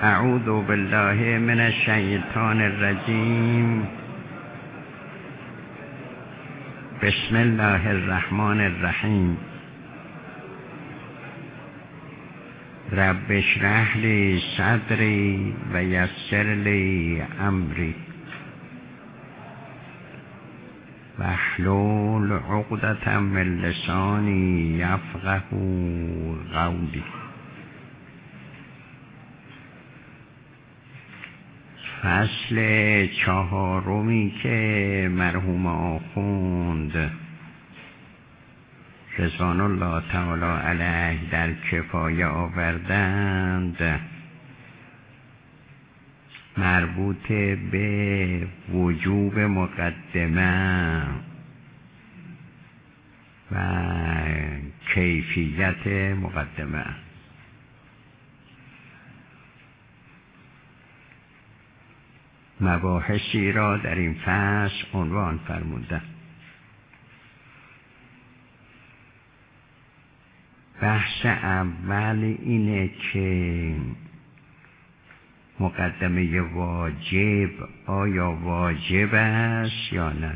اعوذ بالله من الشیطان الرجیم. بسم الله الرحمن الرحیم. رب اشرح لی صدری و یسر لی امری واحلل عقدة من لسانی یفقهوا قولی. فصل چهارمی که مرحوم آخوند رضوان الله تعالی علیه در کفایه آوردند مربوط به وجوب مقدمه و کیفیت مقدمه. مباحثی را در این فصل عنوان فرمودند. بحث اول اینه که مقدمه واجب آیا واجب است یا نه.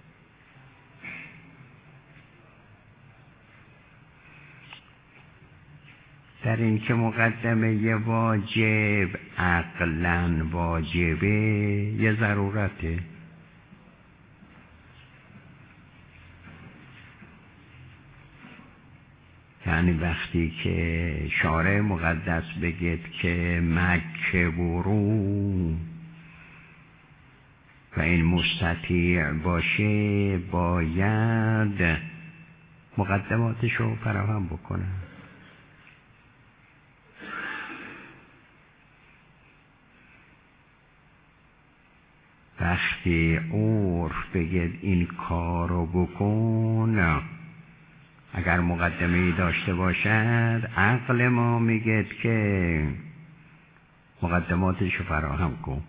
در این که مقدمه واجب عقلاً واجبه یه ضرورته. یعنی وقتی که شارع مقدس بگید که مکه برو و این مستطیع باشه باید مقدماتشو فراهم بکنه. وقتی عرف بگید این کارو بکن، اگر مقدمه‌ای داشته باشد عقل ما میگه که مقدماتشو فراهم کن.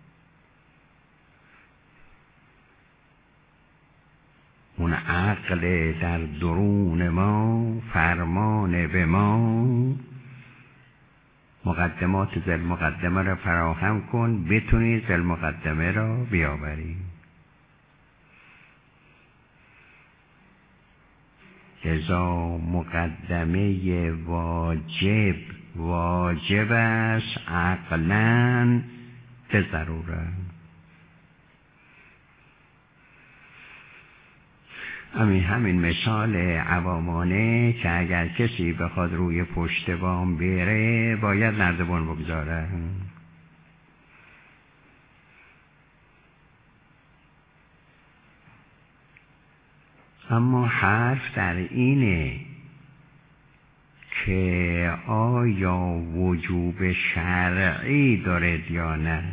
اون عقل در درون ما فرمان به ما مقدمات ذل مقدمه را فراهم کن بتونی ذل مقدمه را بیاوری. لذا مقدمه واجب است عقلاً به ضرورت. همین مثال عوامانه که اگر کسی بخواد روی پشت بام بره باید نردبان بگذاره. اما حرف در اینه که آیا وجوب شرعی دارد یا نه.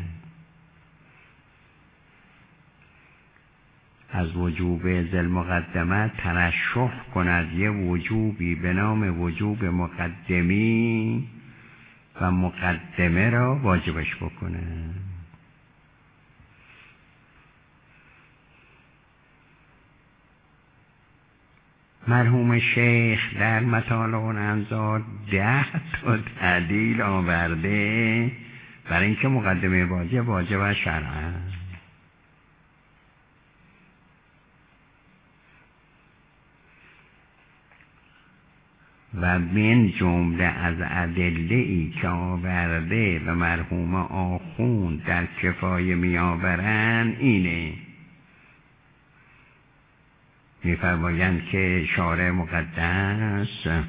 از وجوب ذل مقدمه ترشح کند یه وجوبی به نام وجوب مقدمی و مقدمه را واجبش بکنه. مرحوم شیخ در مطالع الانظار 10 تا دلیل آورده برای اینکه مقدمه واجب شرعا و من جمله از ادله‌ای که آورده و مرحوم آخوند در کفایه می آورند اینه. می‌فرمایند که شارع مقدس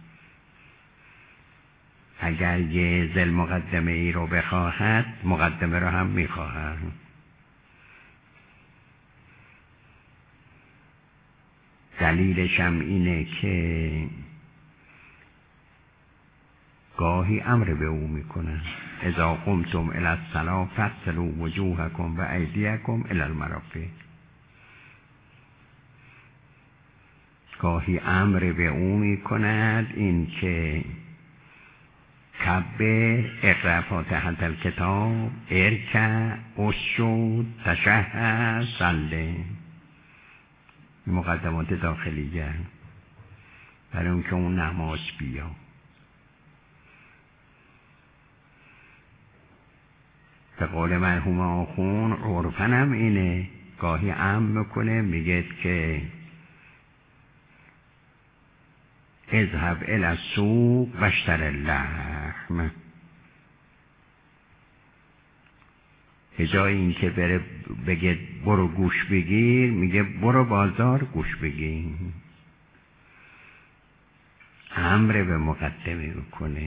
اگر یه ذل مقدمه ای رو بخواهد مقدمه رو هم می‌خواهد. دلیلش هم اینه که گاهی امر به او میکنه اذا قمتم الی الصلاة فاغسلوا وجوهکم و ایدیکم الی المرافق. گاهی امر به او میکند این که کبه اقرأ فاتحة الکتاب ارکع اسجد تشهد صلی. مقدمات داخلیه برای اون که اون نماز بیا. به قول مرحوم آخون عرفن هم اینه، گاهی امر میکنه میگه که اذهب الی السوق واشتر اللحم، به جای این که بره بگه برو گوش بگیر میگه برو بازار گوش بگیر. امر به مقدمه میکنه.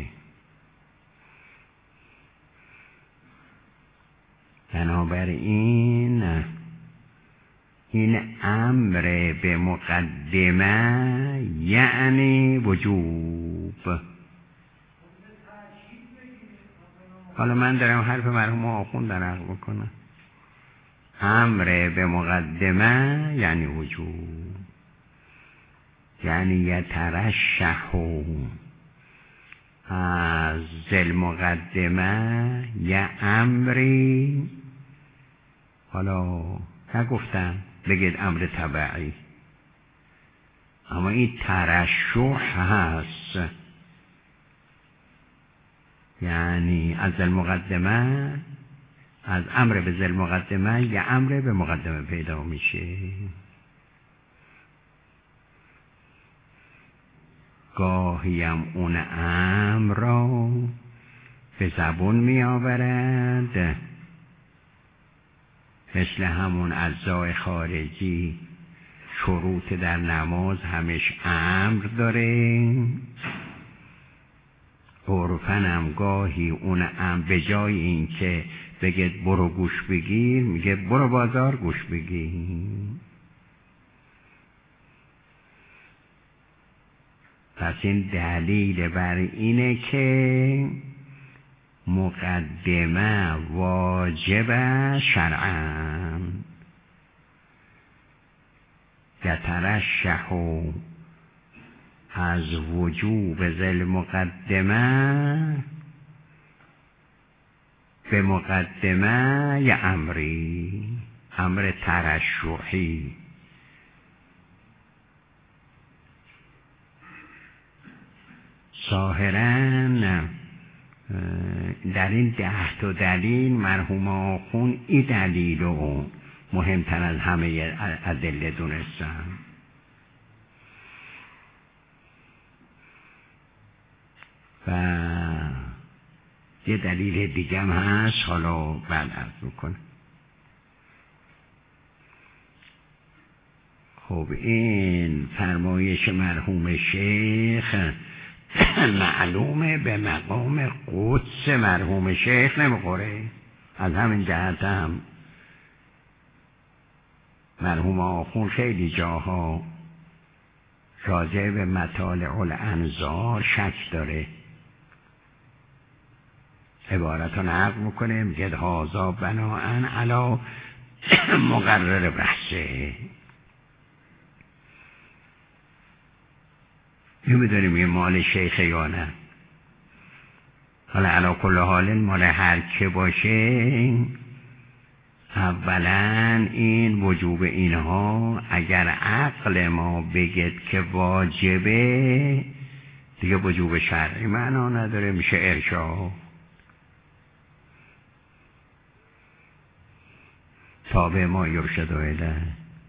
بنابراین این امر به مقدمه یعنی وجوب. حالا من دارم حرف مرحوم آخوند در نقل میکنم. امر به مقدمه یعنی وجوب، یعنی یترشح از المقدمه یه امری، حالا نگفتم بگید امر تبعی، اما این ترشح هست، یعنی از المقدمه، از امر به ذل مقدمه یه امر به مقدمه پیدا میشه. گاهیم اون امر را به زبون می آورد، مثل همون اجزای خارجی شروط در نماز همش امر داره. عرفنم گاهی اون امر به جای این که بگید برو گوش بگیر میگه برو بازار گوش بگیر. پس این دلیل بر اینه که مقدمه واجب شرعاً، یترشح از وجوب ذل مقدمه به مقدمه یه امری، امر ترشحی. ظاهراً در این 10 تا دلیل مرحوم آخون این دلیل رو مهمتر از همه ادله دونستن. و یه دلیل دیگه هم هست، حالا بعد عرض میکنم. خب این فرمایش مرحوم شیخ معلومه به مقام قدس مرحوم شیخ نمیخوره. از همین جهت هم مرحوم آخون خیلی جاها راجع به مطالع الانظار شک داره، عبارت رو نقل میکنه میگه هازا بناءن علی مقرر بحثه. نمیدونیم یه مال شیخه یا نه. حالا علی کل حال مال هر که باشه، اولا این وجوب اینها اگر عقل ما بگید که واجبه دیگه وجوب شرعی معنا نداره، میشه ارشاد. تابع ما یرشد الیه.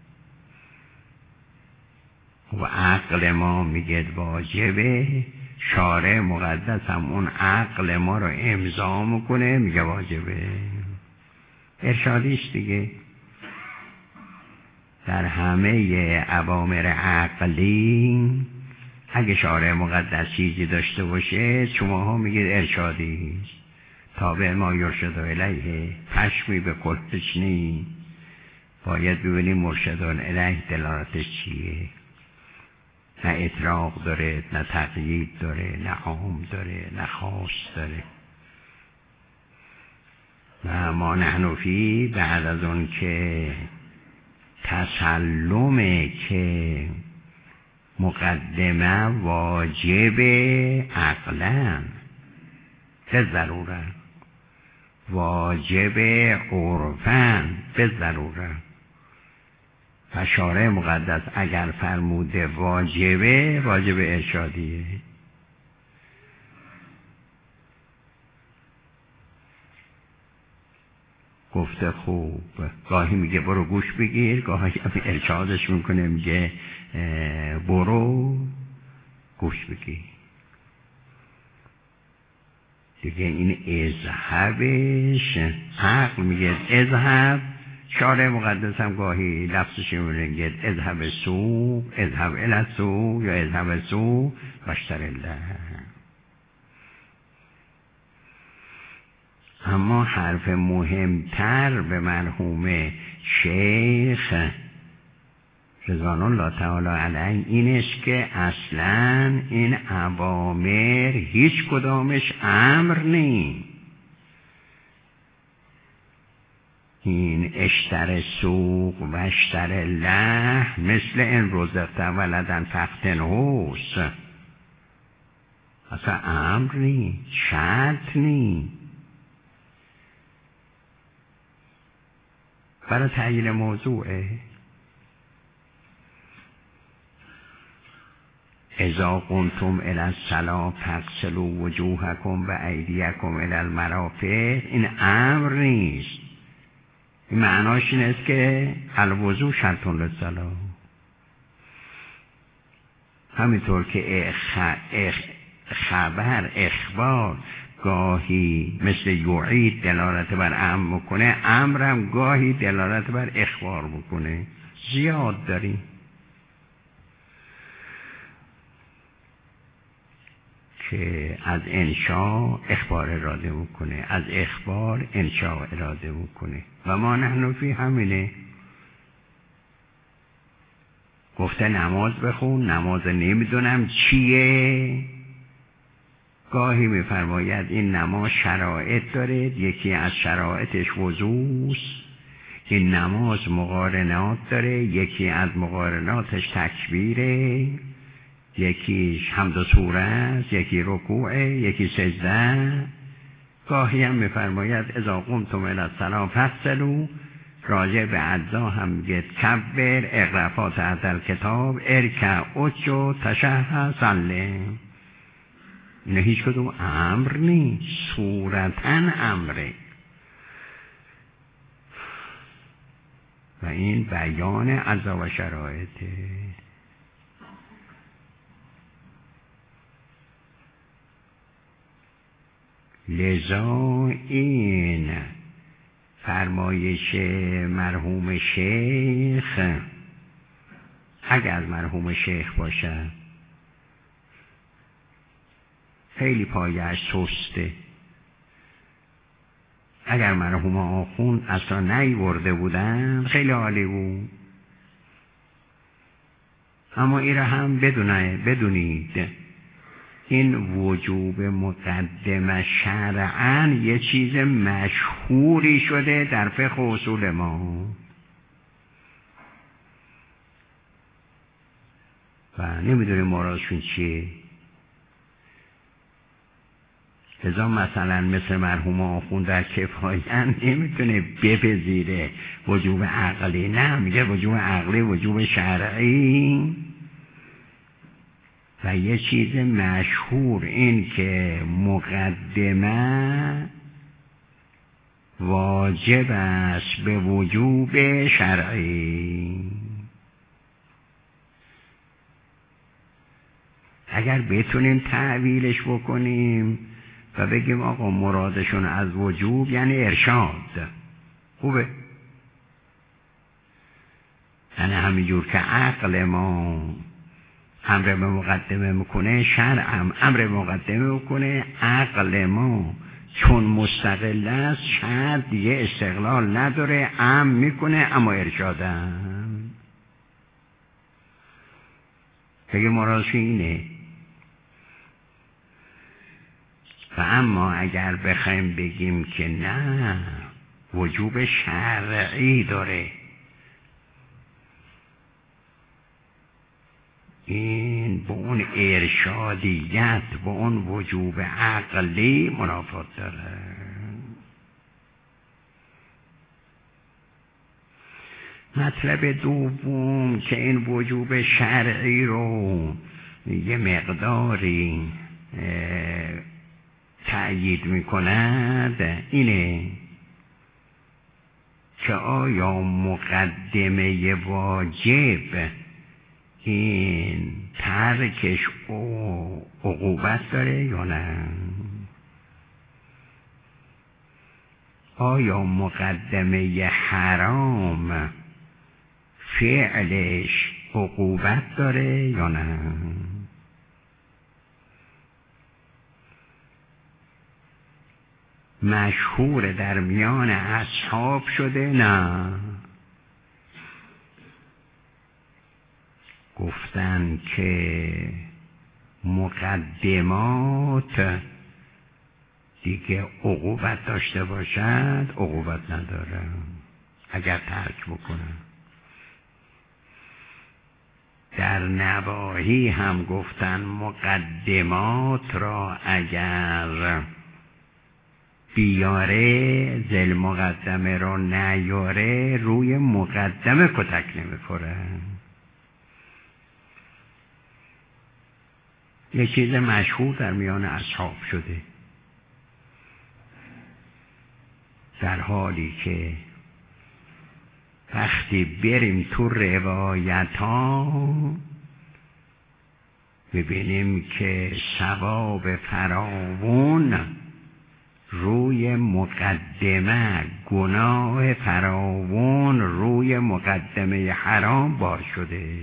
و عقل ما میگه واجبه، شارع مقدس هم اون عقل ما رو امضا میکنه میگه واجبه، ارشادیش دیگه. در همه اوامر عقلی اگه شارع مقدس چیزی داشته باشه شماها میگید ارشادیش. تابع ما یرشد الیه، پشمی به کلش نی، باید ببینیم مرشدان الیه دلالتش چیه. نه اطلاق داره، نه تقیید داره، نه عام داره، نه خاص داره. و ما نحن فی بعد از اون که تسلمه که مقدمه واجب عقلا به ضرورت، واجب عرفاً به ضرورت، و شارع مقدس اگر فرموده واجبه، واجب ارشادیه. گفته خوب. گاهی میگه برو گوش بگیر، گاهی ارشادش میکنه میگه برو گوش بگیر. دیگه این اذهبش عقل میگه اذهب. شارع مقدس هم گاهی لفظش میگه اذهب سوق، اذهب الی السوق یا اذهب سوق واشتری اللحم. اما حرف مهمتر به مرحوم شیخ رضوان الله تعالی علیه این است که اصلا این اوامر هیچ کدامش امر نیست. این اشتر سوق و اشتر لحم مثل این رزقت ولدن فختنهوست، اصلا امر نیست، شرط نیست. برای تعیین موضوعه. اذا قمتم الی الصلاة فاغسلوا وجوهکم و ایدیکم الی المرافق، این امر نیست. این معناش این است که الوضو شرط للصلاة. همینطور که اخبار گاهی مثل یعید دلالت بر امر بکنه، امرم گاهی دلالت بر اخبار بکنه. زیاد داریم که از انشاء اخبار اراده بکنه، از اخبار انشاء اراده بکنه. و ما نحن فی همینه. گفته نماز بخون، نماز نمیدونم چیه. گاهی میفرماید این نماز شرایط داره، یکی از شرایطش وضوست. این نماز مقارنات داره، یکی از مقارناتش تکبیره، یکیش حمد و سوره است، یکی رکوعه، یکی سجده. گاهی هم میفرماید اذا قمتم الی الصلاة فاغسلوا، راجع به اجزا هم میگه کبر، اقرا فاتحه الکتاب، ارکع اسجد تشهد سلم. اینه هیچ کدوم امر نیست، صورتاً امره. و این بیان اجزا و شرایطه. لذا این فرمایش مرحوم شیخ اگر مرحوم شیخ باشه خیلی پایه‌اش سسته. اگر مرحوم آخوند اصلا نیورده بودن خیلی عالی بود. اما این را هم بدونید این وجوب مقدمه شرعاً یه چیز مشهوری شده در فقه اصول ما و نمیدونیم مرادشون چیه. لذا مثلا مثل مرحوم آخوند در کفایت نمیتونه بپذیره وجوب عقلی، نه میگه وجوب عقلی وجوب شرعی. و یه چیز مشهور این که مقدمه واجب است به وجوب شرعی. اگر بتونیم تعویلش بکنیم و بگیم آقا مرادشون از وجوب یعنی ارشاد، خوبه. یعنی همینجور که عقل ما امر به مقدمه میکنه، شرعم امر مقدمه میکنه. عقل ما چون مستقل است شرع دیگه استقلال نداره، امر میکنه اما ارشادم. بگه مرادش اینه. و اما اگر بخوایم بگیم که نه وجوب شرعی داره، این با اون ارشادیت با اون وجوب عقلی منافات داره. مطلب دوم که این وجوب شرعی رو یه مقداری تأیید میکند اینه که آیا مقدمه واجب این ترکش عقوبت داره یا نه؟ آیا مقدمه حرام فعلش عقوبت داره یا نه؟ مشهور در میان اصحاب شده نه، گفتن که مقدمات دیگه عقوبت داشته باشد عقوبت نداره اگر ترک بکنن. در نواهی هم گفتن مقدمات را اگر بیاره ذل مقدمه را نیاره روی مقدمه کتک نمیخوره. یه چیز مشهور در میان اصحاب شده، در حالی که وقتی بریم تو روایت ها ببینیم که ثواب فراوون روی مقدمه، گناه فراوون روی مقدمه حرام بار شده.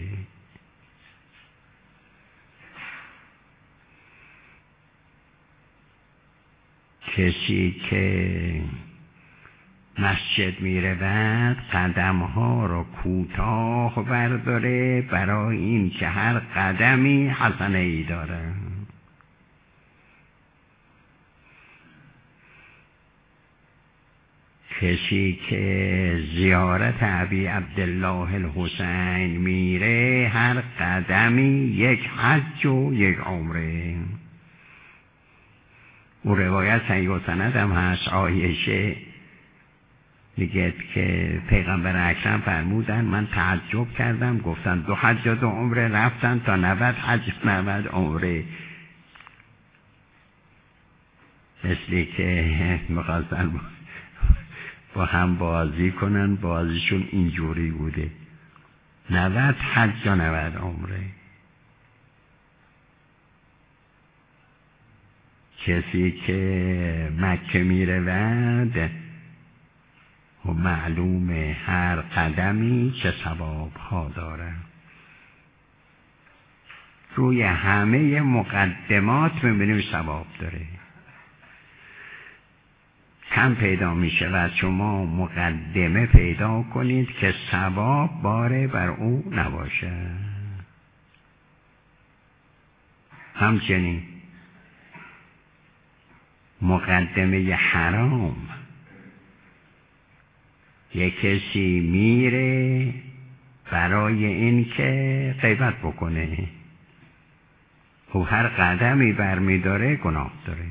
کسی که مسجد میرود قدمها را کوتاه برداره برای این که هر قدمی حسنه ای داره. کسی که زیارت ابی عبدالله الحسین میره هر قدمی یک حج و یک عمره. او روایت صحیح و سند هم هست. عایشه میگه که پیغمبر اکرم فرمودن من تعجب کردم، گفتن 2 حج و 2 عمره، رفتن تا 90 حج 90 عمره. مثلی که میخواستن با هم بازی کنن، بازیشون اینجوری بوده 90 حج و 90 عمره. کسی که مکه میره ود و معلومه هر قدمی چه ثواب ها داره. روی همه مقدمات میبینیم ثواب داره. کم پیدا میشه و شما مقدمه پیدا کنید که ثواب باره بر او نباشه. همچنین مقدمه حرام، یک کسی میره برای این که غیبت بکنه و هر قدمی برمیداره گناه داره.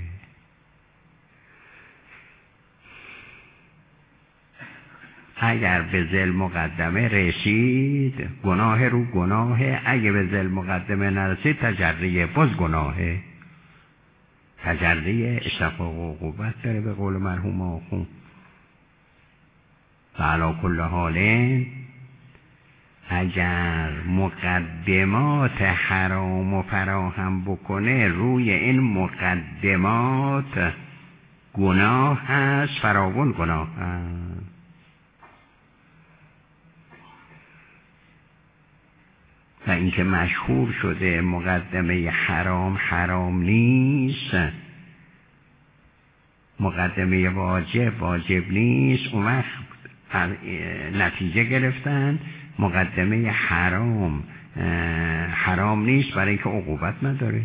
اگر به ذل مقدمه رسید گناه رو گناهه، اگه به ذل مقدمه نرسید تجریه باز گناهه. تجریه اشتفاق و عقوبت داره به قول مرحوم آخون. و علی کل حال اگر مقدمات حرام و فراهم بکنه روی این مقدمات گناه هست، فراوان گناه هست. و اینکه مشهور شده مقدمه حرام حرام نیست، مقدمه واجب واجب نیست، اون وقت نتیجه گرفتن مقدمه حرام حرام نیست برای اینکه عقوبت نداره،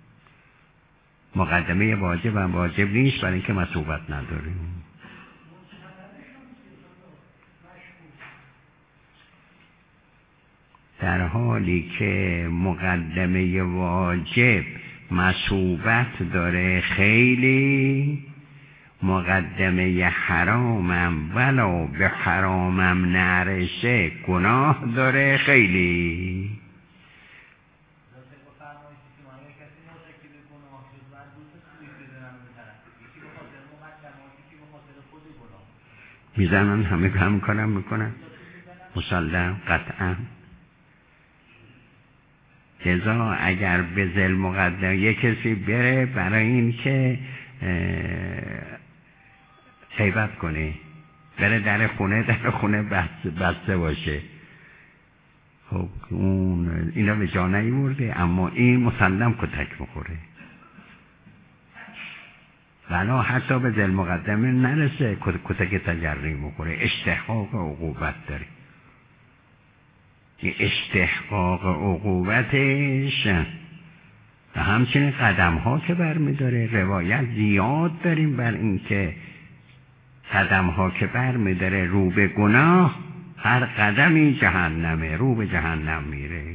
مقدمه واجب هم واجب نیست برای اینکه مثوبت نداره. در حالی که مقدمه واجب مثوبت داره خیلی، مقدمه حرامم ولو به حرامم نرسه گناه داره خیلی. میزنن، همه هم کارم میکنن، مسلم قطعا. لذا اگر به ذل مقدم یک کسی بره برای این که غیبت کنه، بره در خونه بسته باشه، خب اون اینا به جا نیورده، اما این مسلم کتک میخوره. ولی حتی به ذل مقدمه نرسه کتک تجری میخوره، استحقاق عقوبت داره. استحقاق عقوبتش و همچنین قدم ها که برمیداره. روایت زیاد داریم بر این که قدم ها که برمیداره رو به گناه، هر قدمی جهنمه، رو به جهنم میره.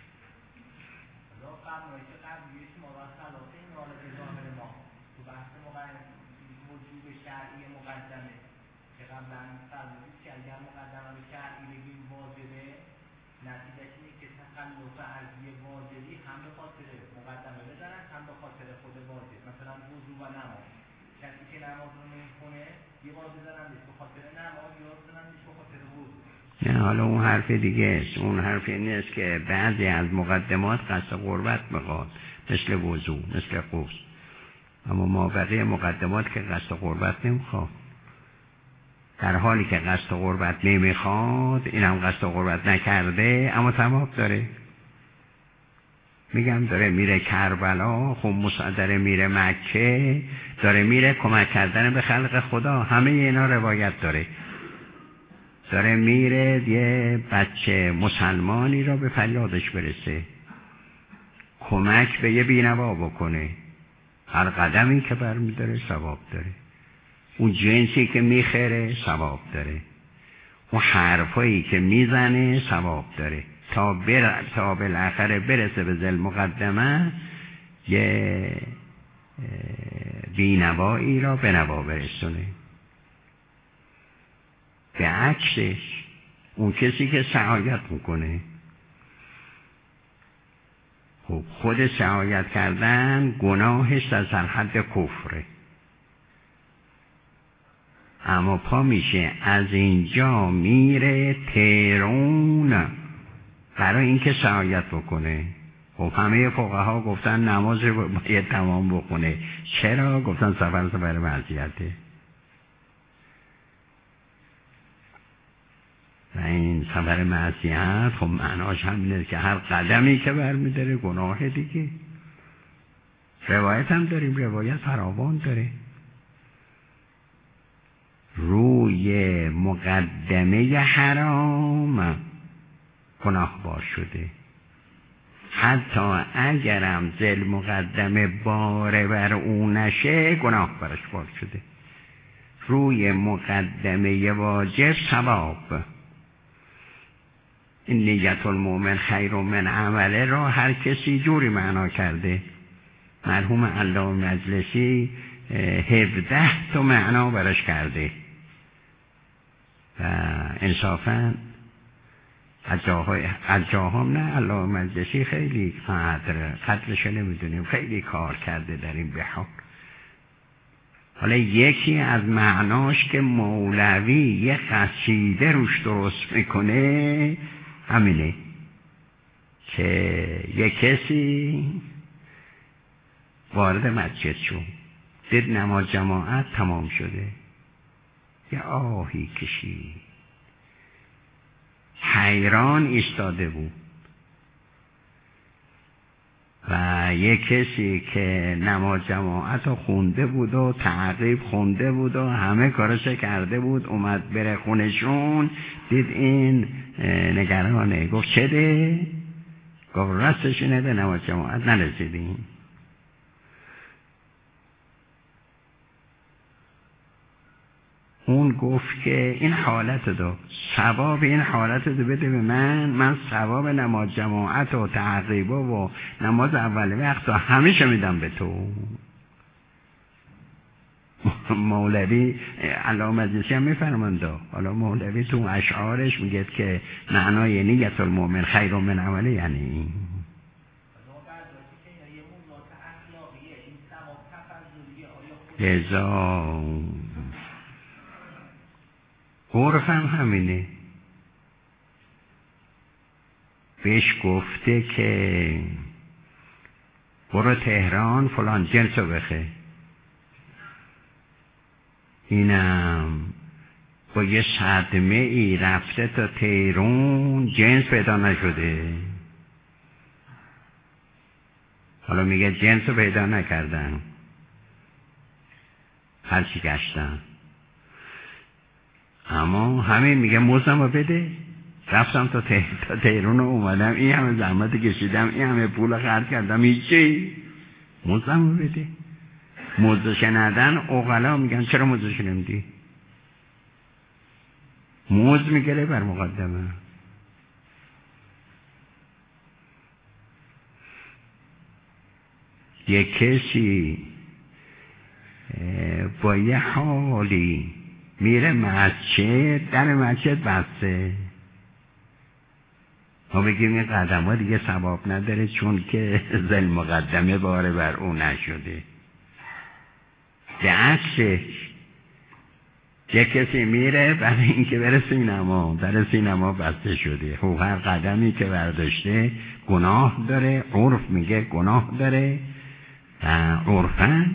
نه حالا اون حرف دیگه است. اون حرف این است که بعضی از مقدمات قصد قربت میخواد، مثل وضو، مثل غسل، اما ما بقیه مقدمات که قصد قربت نمیخواد. در حالی که قصد قربت نمیخواد، این هم قصد قربت نکرده اما ثواب داره. میگم داره میره کربلا، خب داره میره مکه، داره میره کمک کردن به خلق خدا، همه اینا روایت داره. داره میره یه بچه مسلمانی را به فریادش برسه، کمک به یه بینوا بکنه، هر قدمی که برمیداره ثواب داره. اون جنسی که میخره ثواب داره، اون حرفایی که میزنه ثواب داره، تا بالاخره برسه به ذل مقدمه، یه بینوایی را به نوا برسونه. به عکسش اون کسی که سعایت میکنه، خب خود سعایت کردن گناهش در حد کفره، اما پا میشه از اینجا میره تهران برای اینکه سعایت بکنه. خب همه فقها گفتن نماز رو باید تمام بکنه. چرا؟ گفتن سفر معصیته. و این سفر معصیت خب معناش همینه که هر قدمی که برمیداره گناه دیگه. روایت هم داریم، روایت فراوان داره. روی مقدمه حرام گناه بار شده، حتی اگرم ذل مقدمه باره بر اون نشه گناه برش بار شده. روی مقدمه واجب ثواب. این نیت المؤمن خیر من عمله را هر کسی جوری معنا کرده. مرحوم علامه مجلسی 17 تا معنا برش کرده و انصافاً از جاهام نه، علامه مجلسی خیلی قدرش نمیدونیم، خیلی کار کرده در این بحار. حالا یکی از معناش که مولوی یه قصیده روش درست میکنه همینه که یه کسی وارد مسجد شد، دید نماز جماعت تمام شده، یه آهی کشید، حیران ایستاده بود و یه کسی که نماز جماعت رو خونده بود و تعقیب خونده بود و همه کارش کرده بود، اومد بره خونشون، دید این نگرانه، گفت چه ده؟ گفت راستش اینه به نماز جماعت نرسیدیم. اون گفت که این حالت دو، ثواب این حالت دو بده به من ثواب نماز جماعت و تعقیبه و نماز اول وقت و همیشه میدم به تو. مولوی علامه مجلسی هم میفرمانده، حالا مولوی تو اشعارش میگه که معنای نیت المؤمن خیر من عمله یعنی این. لذا عرف هم همینه. بهش گفته که برو تهران فلان جنس رو بخه. اینم با یه صدمه ای رفته تا تهران، جنس پیدا نشده. حالا میگه جنس رو پیدا نکردن، هرچی گشتن. اما همین میگه مزدم رو بده. رفتم تا تهران رو اومدم، این همه زحمت کشیدم، این همه پول خرج کردم، هیچی. مزدم رو بده. مزدش ندن عقلا میگن چرا مزدش نمیدی؟ مزد میگیره بر مقدمه. یک کسی با یه حالی میره مسجد، در مسجد بسته، ما بگیم این قدم ها دیگه ثواب نداره چون که ذل مقدمه باره بر اون نشده. به عکسش یک کسی میره برای اینکه بره سینما، در سینما بسته شده. خب هر قدمی که برداشته گناه داره، عرف میگه گناه داره و عرفاً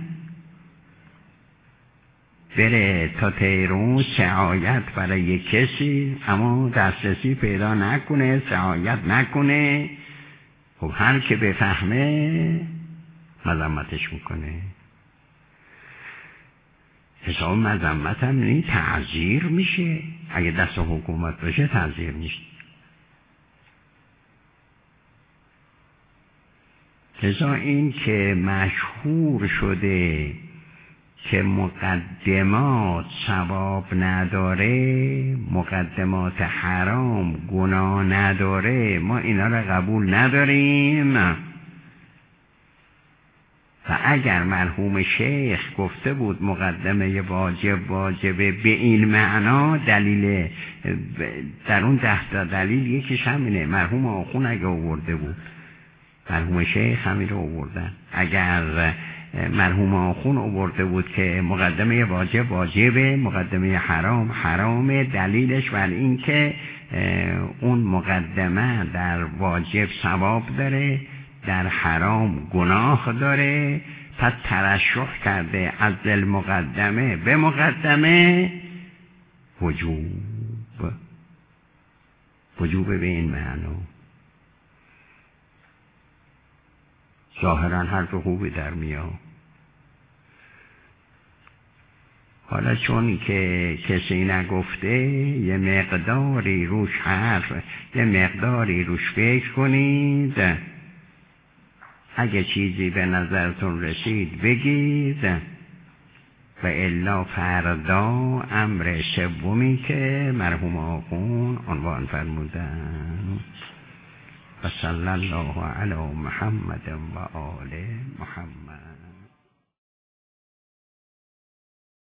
بره تا تهران سعایت برای یک کسی، اما دسترسی پیدا نکنه، سعایت نکنه. خب هر که بفهمه مذمتش میکنه. حساب مذمت هم نی، تعزیر میشه. اگه دست حکومت باشه تعزیر میشه. لذا این که مشهور شده که مقدمات ثواب نداره، مقدمات حرام گناه نداره، ما اینا را قبول نداریم. و اگر مرحوم شیخ گفته بود مقدمه واجبه به این معنا، دلیل در اون 10 دلیل یکیش همینه. مرحوم آخون اگه آورده بود، مرحوم شیخ همین رو آوردن. اگر مرحوم آخون آورده بود که مقدمه واجبه، مقدمه حرامه، دلیلش بر این که اون مقدمه در واجب ثواب داره، در حرام گناه داره، پس ترشح کرده از ذل مقدمه به مقدمه وجوب به این معنا. ظاهرا حرف خوبی در میاد. حالا چون که کسی نگفته، یه مقداری روش یه مقداری روش فکر کنید. اگه چیزی به نظرتون رسید بگید، و الا فردا امر سومی که مرحوم آخون عنوان فرمودن. و صلی الله علی محمد و آل محمد.